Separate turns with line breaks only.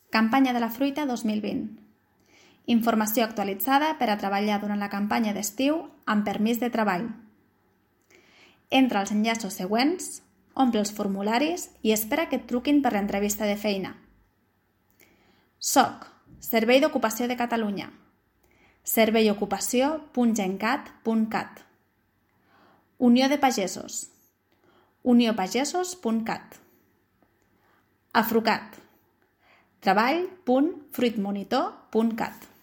Campanya de la fruita 2020. Informació actualitzada per a treballar durant la campanya d'estiu amb permís de treball. Entra als enllaços següents, omple els formularis i espera que et truquin per l'entrevista de feina. SOC, Servei d'Ocupació de Catalunya. serveiocupació.gencat.cat. Unió de Pagesos. uniopagesos.cat. Afrucat. treball.fruitmonitor.cat.